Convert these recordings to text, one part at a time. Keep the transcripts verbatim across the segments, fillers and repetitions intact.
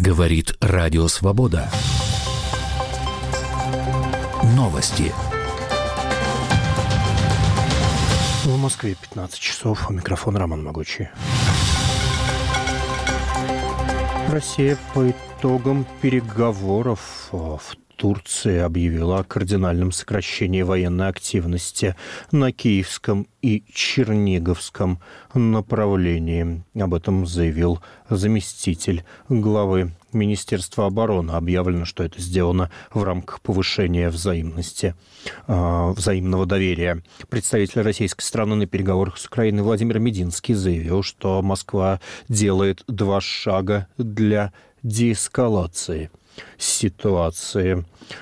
Говорит Радио Свобода. Новости. В Москве пятнадцать часов. У микрофона Роман Могучий. Россия по итогам переговоров в Турции объявила о кардинальном сокращении военной активности на Киевском и Черниговском направлении. Об этом заявил заместитель главы Министерства обороны. Объявлено, что это сделано в рамках повышения взаимности, э, взаимного доверия. Представитель российской страны на переговорах с Украиной Владимир Мединский заявил, что Москва делает два шага для деэскалации ситуации.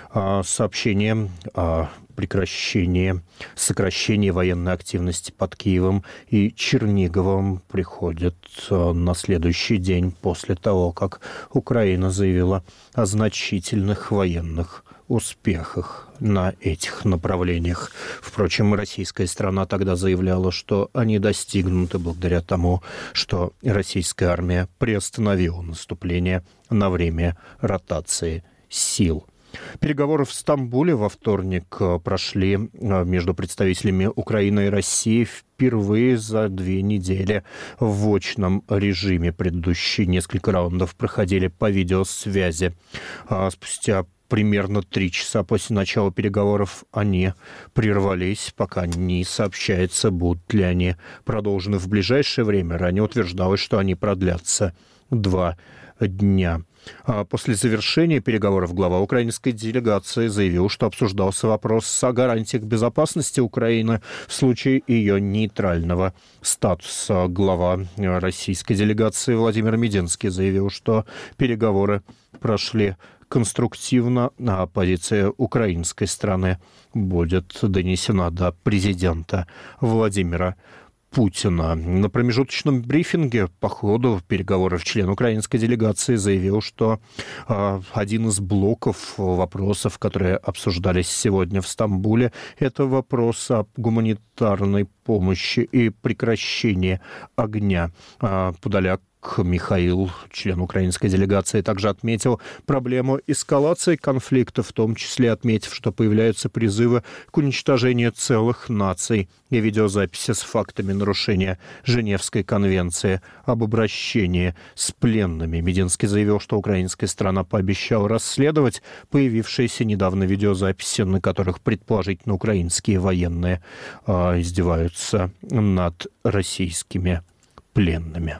Сообщение о прекращении, сокращении военной активности под Киевом и Черниговым приходит на следующий день после того, как Украина заявила о значительных военных успехах на этих направлениях. Впрочем, российская сторона тогда заявляла, что они достигнуты благодаря тому, что российская армия приостановила наступление на время ротации сил. Переговоры в Стамбуле во вторник прошли между представителями Украины и России впервые за две недели в очном режиме. Предыдущие несколько раундов проходили по видеосвязи. Спустя примерно три часа после начала переговоров они прервались, пока не сообщается, будут ли они продолжены в ближайшее время. Ранее утверждалось, что они продлятся два дня. После завершения переговоров глава украинской делегации заявил, что обсуждался вопрос о гарантиях безопасности Украины в случае ее нейтрального статуса. Глава российской делегации Владимир Мединский заявил, что переговоры прошли конструктивно, а позиция украинской стороны будет донесена до президента Владимира Путина. На промежуточном брифинге по ходу переговоров член украинской делегации заявил, что э, один из блоков вопросов, которые обсуждались сегодня в Стамбуле, это вопрос о гуманитарной помощи и прекращении огня. Э, Подоляк Михаил, член украинской делегации, также отметил проблему эскалации конфликта, в том числе отметив, что появляются призывы к уничтожению целых наций и видеозаписи с фактами нарушения Женевской конвенции об обращении с пленными. Мединский заявил, что украинская сторона пообещала расследовать появившиеся недавно видеозаписи, на которых предположительно украинские военные э, издеваются над российскими пленными.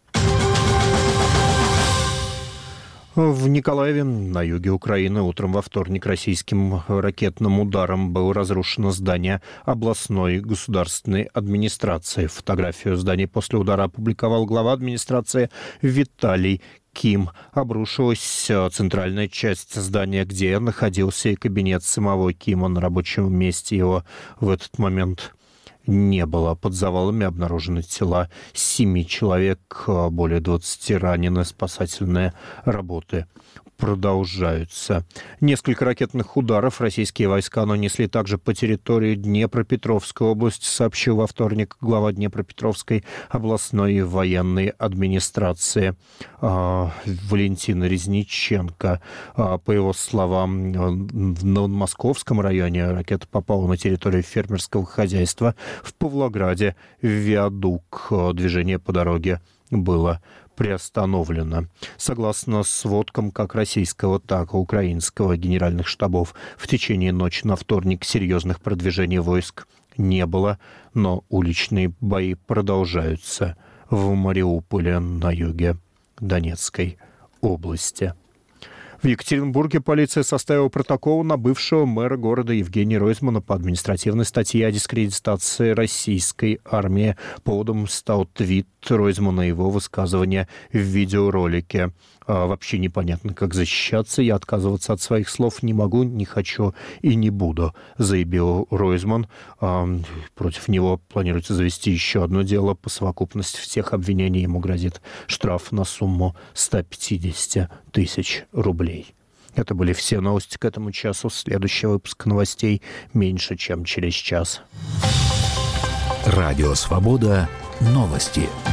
В Николаеве, на юге Украины, утром во вторник российским ракетным ударом было разрушено здание областной государственной администрации. Фотографию здания после удара опубликовал глава администрации Виталий Ким. Обрушилась центральная часть здания, где находился и кабинет самого Кима. На рабочем месте его в этот момент не было. Под завалами обнаружены тела семи человек, более двадцати ранены. Спасательные работы продолжаются. Несколько ракетных ударов российские войска нанесли также по территории Днепропетровской области, сообщил во вторник глава Днепропетровской областной военной администрации э, Валентин Резниченко. Э, по его словам, в Новомосковском районе ракета попала на территорию фермерского хозяйства. В Павлограде виадук. Движение по дороге было приостановлено. Согласно сводкам как российского, так и украинского генеральных штабов, в течение ночи на вторник серьезных продвижений войск не было, но уличные бои продолжаются в Мариуполе на юге Донецкой области. В Екатеринбурге полиция составила протокол на бывшего мэра города Евгения Ройзмана по административной статье о дискредитации российской армии. Поводом стал твит Ройзмана и его высказывания в видеоролике. А, вообще непонятно, как защищаться. Я отказываться от своих слов не могу, не хочу и не буду, заявил Ройзман. А, против него планируется завести еще одно дело. По совокупности всех обвинений ему грозит штраф на сумму сто пятьдесят тысяч рублей. Это были все новости к этому часу. Следующий выпуск новостей меньше, чем через час. Радио Свобода. Новости.